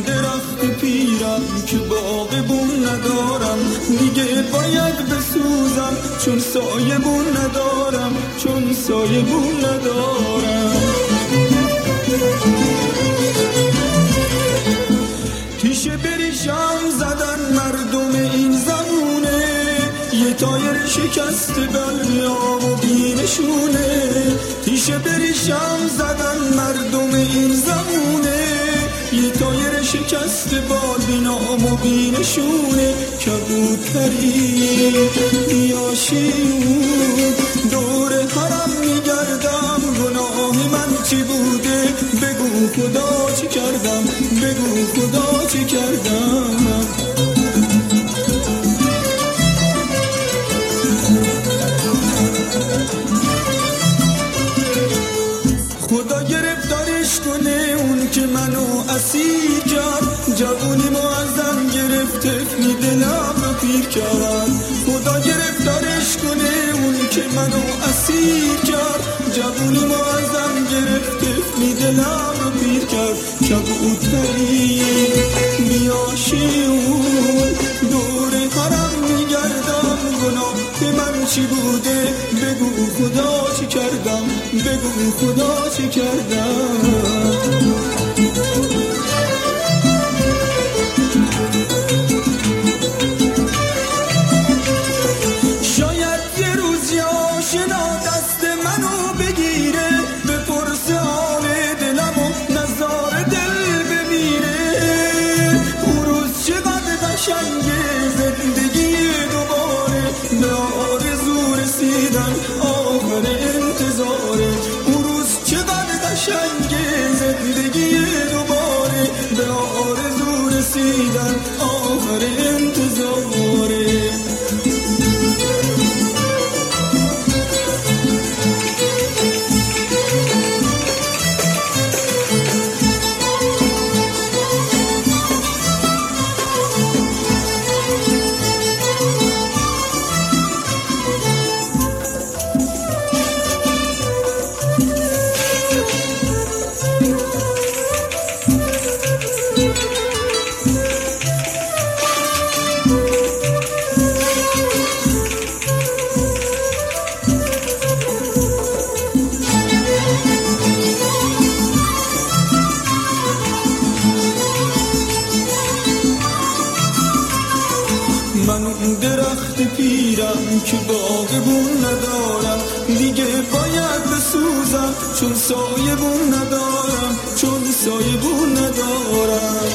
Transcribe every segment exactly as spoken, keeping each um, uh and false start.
درخت پیرم که باغ بون ندارم، دیگه باید بسوزم چون سایه بون ندارم، چون سایه بون ندارم. تیشه بریشم زدن مردم این زمونه، یه تایر شکست بلیام و بینشونه. تیشه بریشم زدن مردم این زمونه، یه تایر شکست بالبینام و بینشونه. کبوتری بیاشیون دور حرم میگردم، گناه من چی بوده بگو خدا چی کردم، بگو خدا چی کردم. خدا گرفتارش کنه اون که منو اسیر کرد، جوونیمو ازم گرفت می دلم رو پیر کرد. خدا گرفتارش کنه اون که منو اسیر کرد، جوونیمو ازم گرفت می دلم رو پیر کرد. کبوتری بیاشیون دور حرم میگردم، گناه من چی بوده بگو خدا چی کردم، بگو خدا چی کردم. شاید یه روز یا آشنا دست منو بگیره، بپرسه حال دلم و نظار دل بمیره. اون روز چقدر قشنگه زندگی دوباره، به آرزو رسیدن آخر انتظاره. اون روز چقدر قشنگه زندگی دوباره، به آرزو رسیدن آخر انتظاره. من اون درخت پیرم که باغ بون ندارم، دیگه باید بسوزم چون سایه بون ندارم، چون سایه بون ندارم.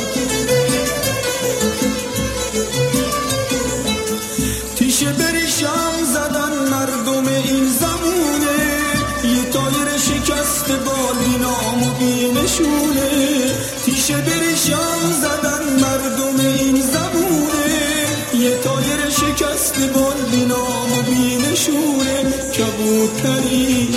تیشه بریشم زدن مردم این زمونه، یه تایر شکست بالبینام و بینشونه. تیشه بریشم زدن مردم این زمونه، یه تایر شکست بالبینام و بینشونه. کبوتری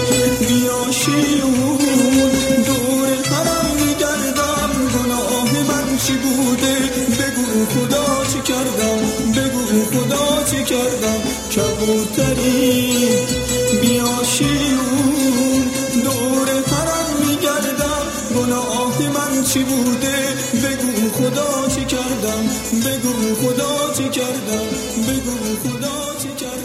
بیاشیون دور حرم میگردم، گناه من چی بوده بگو خدا چی کردم، بگو خدا چی کردم. کبوتری بیاشیون دور حرم میگردم، گناه من چی بوده بگو خدا چی کردم، بگو خدا چی کردم، بگو خدا چی کردم.